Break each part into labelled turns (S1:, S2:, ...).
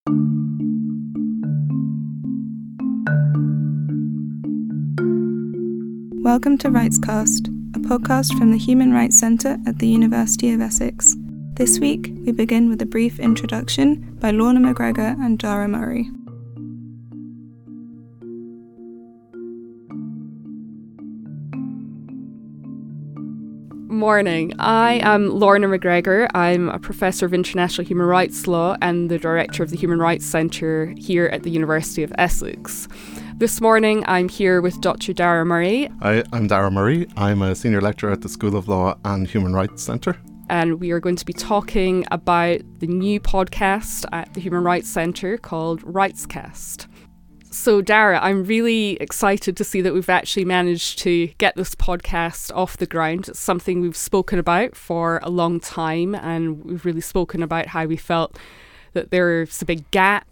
S1: Welcome to RightsCast, a podcast from the Human Rights Centre at the University of Essex. This week, we begin with a brief introduction by Lorna McGregor and Dara Murray.
S2: Morning. I am Lorna McGregor. I'm a Professor of International Human Rights Law and the Director of the Human Rights Centre here at the University of Essex. This morning I'm here with Dr. Dara Murray.
S3: Hi, I'm Dara Murray. I'm a Senior Lecturer at the School of Law and Human Rights Centre.
S2: And we are going to be talking about the new podcast at the Human Rights Centre called RightsCast. So Dara, I'm really excited to see that we've actually managed to get this podcast off the ground. It's something we've spoken about for a long time, and we've really spoken about how we felt that there's a big gap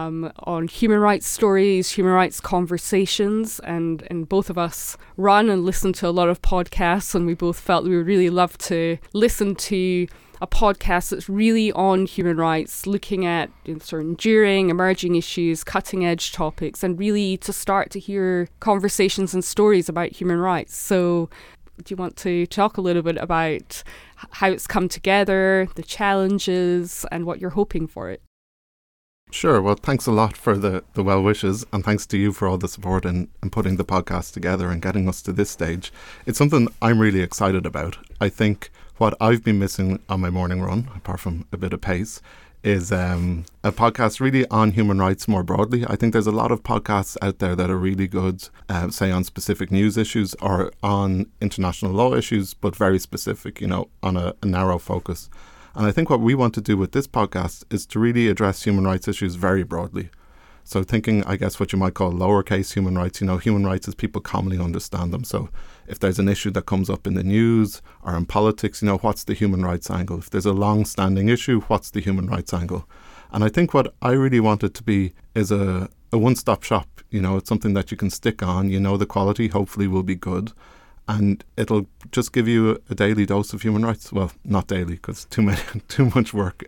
S2: on human rights stories, human rights conversations, and both of us run and listen to a lot of podcasts, and we both felt we would really love to listen to a podcast that's really on human rights, looking at sort of enduring, emerging issues, cutting edge topics, and really to start to hear conversations and stories about human rights. So do you want to talk a little bit about how it's come together, the challenges, and what you're hoping for it?
S3: Sure. Well, thanks a lot for the well wishes, and thanks to you for all the support in putting the podcast together and getting us to this stage. It's something I'm really excited about. I think what I've been missing on my morning run, apart from a bit of pace, is a podcast really on human rights more broadly. I think there's a lot of podcasts out there that are really good, say on specific news issues or on international law issues, but very specific, on a narrow focus. And I think what we want to do with this podcast is to really address human rights issues very broadly. So thinking, I guess, what you might call lowercase human rights, human rights as people commonly understand them. So if there's an issue that comes up in the news or in politics, what's the human rights angle? If there's a long-standing issue, what's the human rights angle? And I think what I really want it to be is a one-stop shop. It's something that you can stick on. The quality hopefully will be good. And it'll just give you a daily dose of human rights. Well, not daily, because too much work.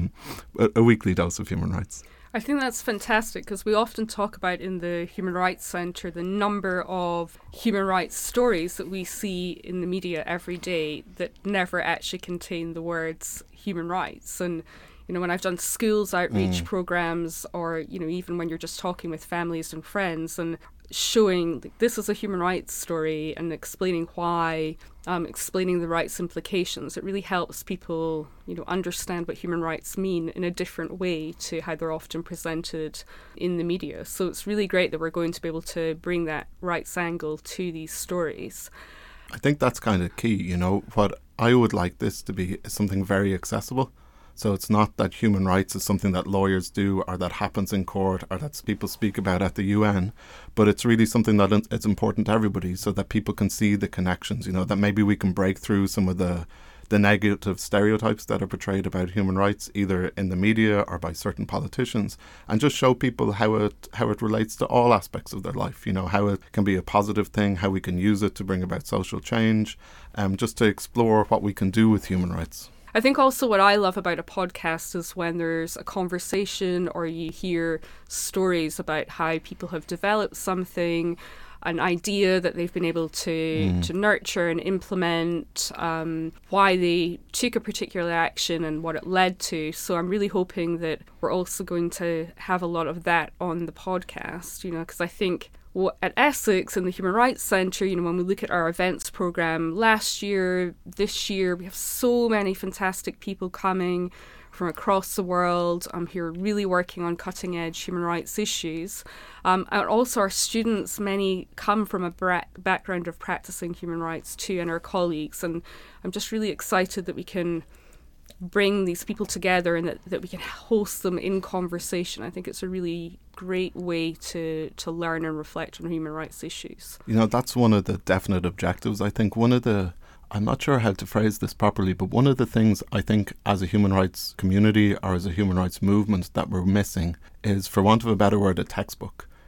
S3: A weekly dose of human rights.
S2: I think that's fantastic, because we often talk about in the Human Rights Centre the number of human rights stories that we see in the media every day that never actually contain the words human rights. And when I've done schools outreach programs, or even when you're just talking with families and friends and showing this is a human rights story and explaining why, explaining the rights implications, it really helps people understand what human rights mean in a different way to how they're often presented in the media. So it's really great that we're going to be able to bring that rights angle to these stories.
S3: I think that's kind of key. What I would like this to be is something very accessible. So it's not that human rights is something that lawyers do or that happens in court or that people speak about at the UN, but it's really something that it's important to everybody, so that people can see the connections, that maybe we can break through some of the negative stereotypes that are portrayed about human rights, either in the media or by certain politicians, and just show people how it relates to all aspects of their life, how it can be a positive thing, how we can use it to bring about social change, just to explore what we can do with human rights.
S2: I think also what I love about a podcast is when there's a conversation or you hear stories about how people have developed something, an idea that they've been able to nurture and implement, why they took a particular action and what it led to. So I'm really hoping that we're also going to have a lot of that on the podcast, because I think at Essex and the Human Rights Centre, when we look at our events programme last year, this year, we have so many fantastic people coming from across the world who are really working on cutting edge human rights issues. And also our students, many come from a background of practising human rights too, and our colleagues. And I'm just really excited that we can bring these people together and that we can host them in conversation. I think it's a really great way to learn and reflect on human rights issues.
S3: That's one of the definite objectives. I think I'm not sure how to phrase this properly, but one of the things I think as a human rights community or as a human rights movement that we're missing is, for want of a better word, a textbook.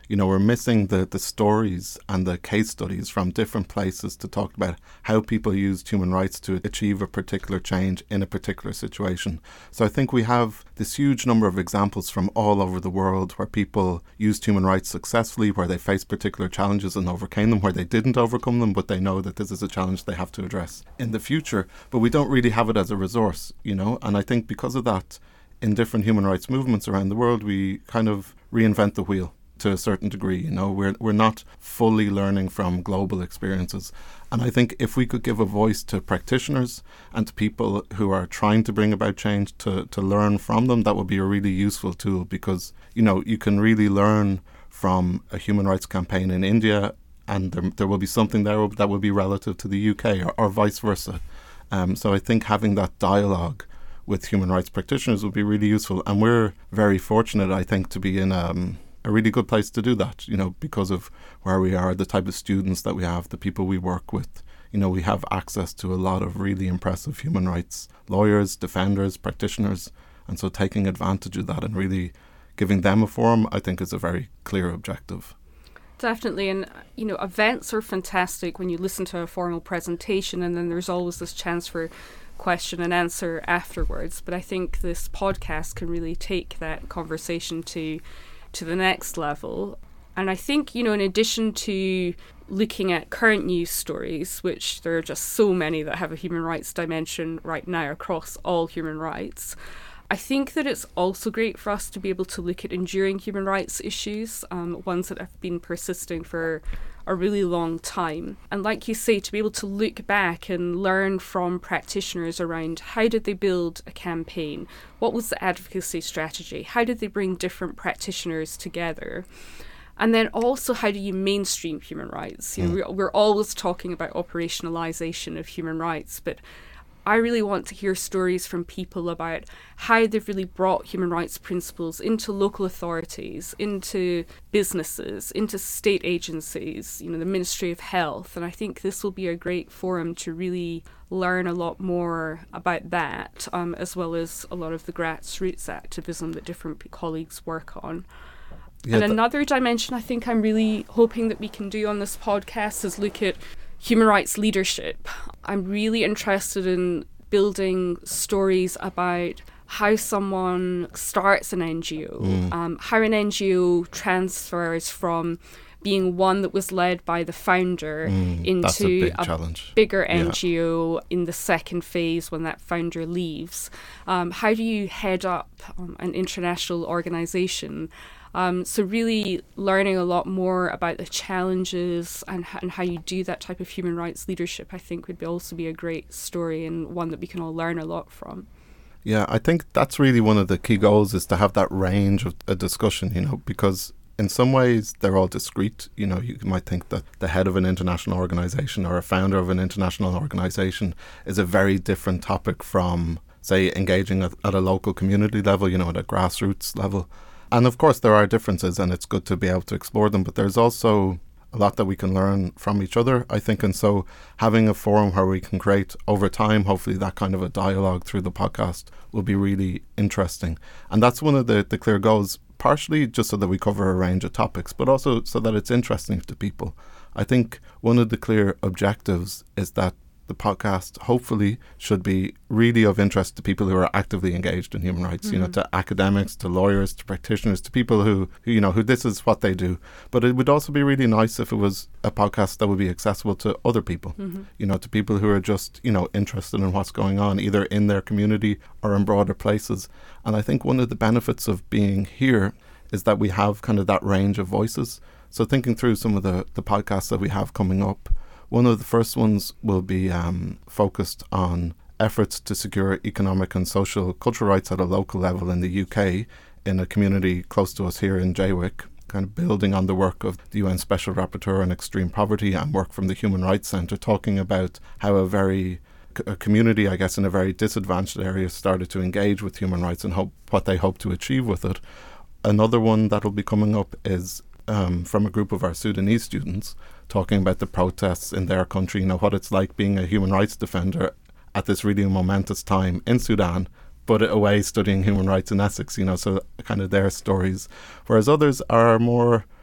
S3: We're missing the stories and the case studies from different places to talk about how people used human rights to achieve a particular change in a particular situation. So I think we have this huge number of examples from all over the world where people used human rights successfully, where they faced particular challenges and overcame them, where they didn't overcome them, but they know that this is a challenge they have to address in the future. But we don't really have it as a resource, and I think because of that, in different human rights movements around the world, we kind of reinvent the wheel to a certain degree. We're not fully learning from global experiences. And I think if we could give a voice to practitioners and to people who are trying to bring about change to learn from them, that would be a really useful tool, because, you can really learn from a human rights campaign in India, and there will be something there that will be relative to the UK or vice versa. So I think having that dialogue with human rights practitioners would be really useful. And we're very fortunate, I think, to be in a really good place to do that, because of where we are, the type of students that we have, the people we work with. We have access to a lot of really impressive human rights lawyers, defenders, practitioners. And so taking advantage of that and really giving them a forum, I think, is a very clear objective.
S2: Definitely. And, events are fantastic when you listen to a formal presentation, and then there's always this chance for question and answer afterwards. But I think this podcast can really take that conversation to the next level. And I think, in addition to looking at current news stories, which there are just so many that have a human rights dimension right now across all human rights, I think that it's also great for us to be able to look at enduring human rights issues, ones that have been persisting for a really long time. And like you say, to be able to look back and learn from practitioners around how did they build a campaign? What was the advocacy strategy? How did they bring different practitioners together? And then also, how do you mainstream human rights? We're always talking about operationalization of human rights, but I really want to hear stories from people about how they've really brought human rights principles into local authorities, into businesses, into state agencies, the Ministry of Health. And I think this will be a great forum to really learn a lot more about that, as well as a lot of the grassroots activism that different colleagues work on. Yeah, and another dimension I think I'm really hoping that we can do on this podcast is look at human rights leadership. I'm really interested in building stories about how someone starts an NGO, how an NGO transfers from being one that was led by the founder into a bigger NGO in the second phase when that founder leaves. How do you head up an international organisation? So really learning a lot more about the challenges and how you do that type of human rights leadership, I think would also be a great story and one that we can all learn a lot from.
S3: Yeah, I think that's really one of the key goals, is to have that range of a discussion, because in some ways they're all discrete. You might think that the head of an international organisation or a founder of an international organisation is a very different topic from, say, engaging at a local community level, at a grassroots level. And of course there are differences, and it's good to be able to explore them, but there's also a lot that we can learn from each other, I think. And so having a forum where we can create over time, hopefully, that kind of a dialogue through the podcast will be really interesting. And that's one of the clear goals, partially just so that we cover a range of topics, but also so that it's interesting to people. I think one of the clear objectives is that the podcast hopefully should be really of interest to people who are actively engaged in human rights, to academics, to lawyers, to practitioners, to people who this is what they do. But it would also be really nice if it was a podcast that would be accessible to other people, to people who are just, interested in what's going on, either in their community or in broader places. And I think one of the benefits of being here is that we have kind of that range of voices. So thinking through some of the podcasts that we have coming up, one of the first ones will be focused on efforts to secure economic and social cultural rights at a local level in the UK, in a community close to us here in Jaywick, kind of building on the work of the UN Special Rapporteur on Extreme Poverty and work from the Human Rights Centre, talking about how a community, I guess, in a very disadvantaged area started to engage with human rights and what they hope to achieve with it. Another one that will be coming up is from a group of our Sudanese students, talking about the protests in their country, what it's like being a human rights defender at this really momentous time in Sudan, but away studying human rights in Essex, so kind of their stories. Whereas others are more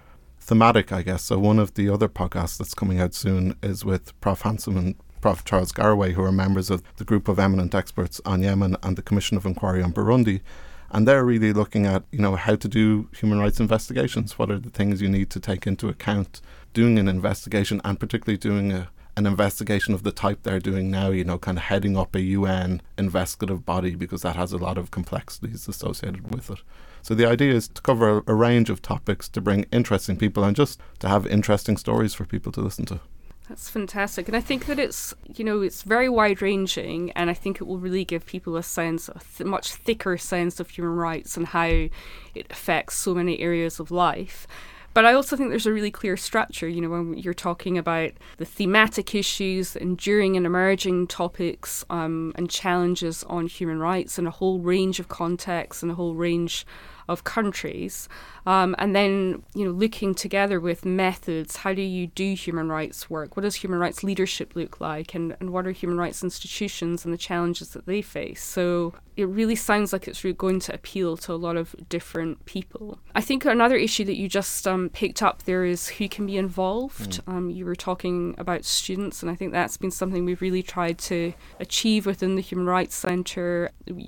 S3: thematic, I guess. So one of the other podcasts that's coming out soon is with Prof. Hanson and Prof. Charles Garraway, who are members of the group of eminent experts on Yemen and the Commission of Inquiry on Burundi. And they're really looking at, how to do human rights investigations. What are the things you need to take into account doing an investigation, and particularly doing an investigation of the type they're doing now, kind of heading up a UN investigative body, because that has a lot of complexities associated with it. So the idea is to cover a range of topics, to bring interesting people and just to have interesting stories for people to listen to.
S2: That's fantastic. And I think that it's very wide-ranging, and I think it will really give people a sense, a much thicker sense of human rights and how it affects so many areas of life. But I also think there's a really clear structure, when you're talking about the thematic issues, enduring and emerging topics and challenges on human rights in a whole range of contexts and a whole range of countries. And then, looking together with methods, how do you do human rights work? What does human rights leadership look like? And what are human rights institutions and the challenges that they face? So it really sounds like it's going to appeal to a lot of different people. I think another issue that you just picked up there is who can be involved. You were talking about students, and I think that's been something we've really tried to achieve within the Human Rights Centre.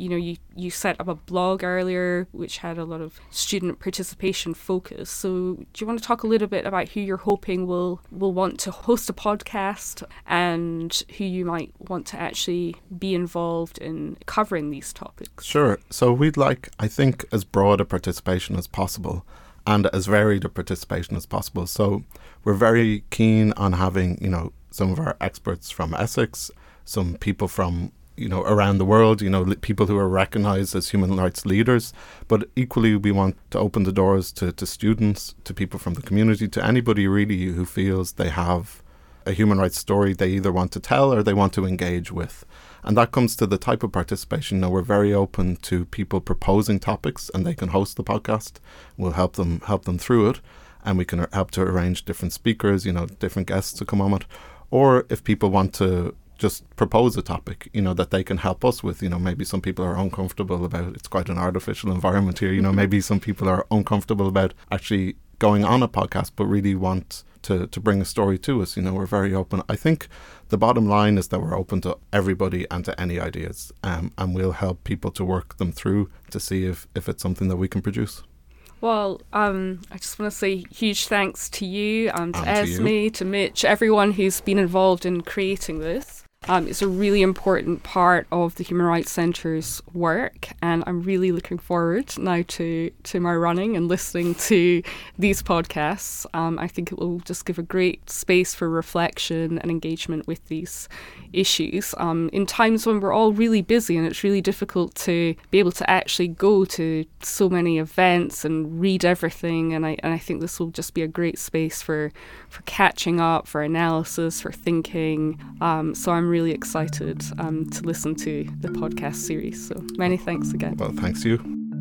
S2: You set up a blog earlier, which had a lot of student participation focus. So do you want to talk a little bit about who you're hoping will want to host a podcast, and who you might want to actually be involved in covering these topics? Sure.
S3: So we'd like, I think, as broad a participation as possible and as varied a participation as possible. So we're very keen on having, some of our experts from Essex, some people from around the world, people who are recognised as human rights leaders. But equally, we want to open the doors to students, to people from the community, to anybody really who feels they have a human rights story they either want to tell or they want to engage with. And that comes to the type of participation. We're very open to people proposing topics, and they can host the podcast. We'll help them through it, and we can help to arrange different speakers, different guests to come on it. Or if people want to just propose a topic, that they can help us with. Maybe some people are uncomfortable about, it's quite an artificial environment here, maybe some people are uncomfortable about actually going on a podcast, but really want to bring a story to us. We're very open. I think the bottom line is that we're open to everybody and to any ideas, and we'll help people to work them through to see if it's something that we can produce.
S2: Well, I just want to say huge thanks to you, to Esme, to Mitch, everyone who's been involved in creating this. It's a really important part of the Human Rights Centre's work, and I'm really looking forward now to my running and listening to these podcasts. I think it will just give a great space for reflection and engagement with these issues in times when we're all really busy and it's really difficult to be able to actually go to so many events and read everything, and I think this will just be a great space for catching up, for analysis, for thinking. So I'm really excited to listen to the podcast series. So many thanks again.
S3: Well, thanks you.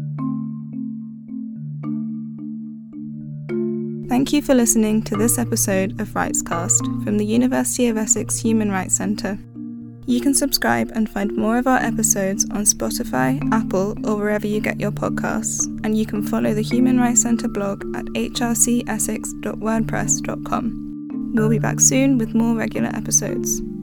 S1: Thank you for listening to this episode of RightsCast from the University of Essex Human Rights Centre. You can subscribe and find more of our episodes on Spotify, Apple, or wherever you get your podcasts, and you can follow the Human Rights Centre blog at hrcessex.wordpress.com. We'll be back soon with more regular episodes.